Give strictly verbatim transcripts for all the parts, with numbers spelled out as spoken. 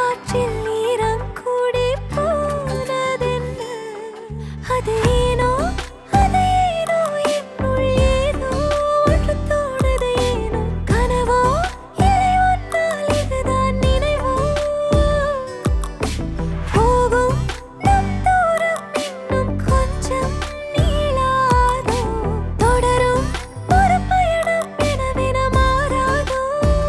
காற்றில் ஈரம் கூடி போனதென்ன அதேனோ அதேனோ என்னுள் ஏதோ ஒன்று தோணுது ஏனோ கனவோ இல்லை ஒன்றால் இதுதான் நினைவோ போகும் நம் தூரம் இன்னும் கொஞ்சம் நீளாதோ தொடரும் ஒரு பயணம் எனவென மாறாதோ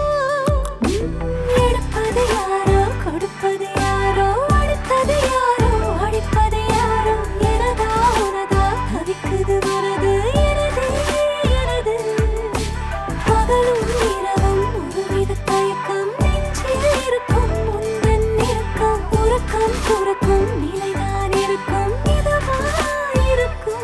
எடுப்பது யாரோ கொடுப்பது யாரோ அடுத்தது யாரோ அடிப்பது யாரோ எனதா உனதா தவிக்குது மனது எனது எனது பகலும் இரவும் ஒருவித தயக்கம் நெஞ்சில் இருக்கும் உந்தன் இருக்கும் உறக்கம் துறக்கும் நிலைதான் இருக்கும் இதமாயிருக்கும்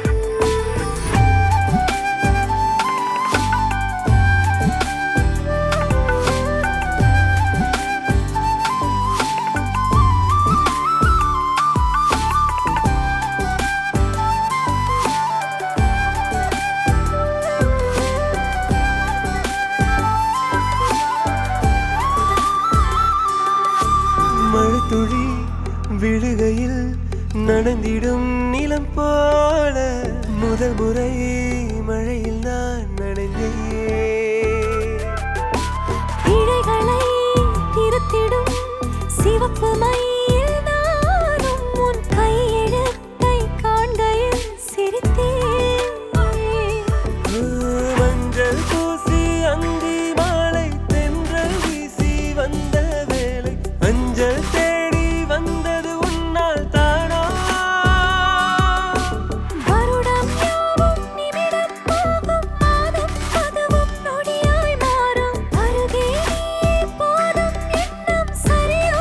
மழைத்துளி விழுகையில் நனைந்திடும் நிலம் போல முதல் முறை மழையில் நான் நனைந்தேன். இழைகளை திருத்திடும் சிவப்பு மயில் நானும் உன் கையெழுத்தை காண்கையில் சிரித்தேன் மஞ்சள் பூசி அந்தி மாலை தென்றல் வீசி வந்த வேளை அஞ்சல் தேடி வந்தது உன்னால் தானா வருடம் யாவும் நிமிடம் போகும் மாதம் அதுவும் நொடியாய் மாறும் அருகே நீ போதும் எண்ணம் சரியோ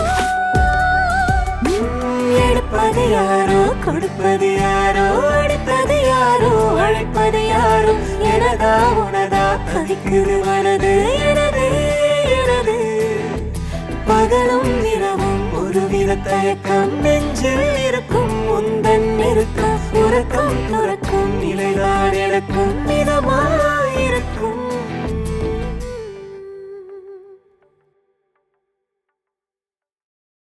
எடுப்பது யாரோ கொடுப்பது யாரோ அடுத்தது யாரோ அழைப்பது யாரோ எனதா உனதா தவிக்குது மனது எனது எனது பகலும் இரவும் ஒருவித தயக்கம் நெஞ்சில் இருக்கும் உந்தன் இருக்கும் உறக்கம் துறக்கும் நிலைதான் எனக்கும் மிதமாயிருக்கும்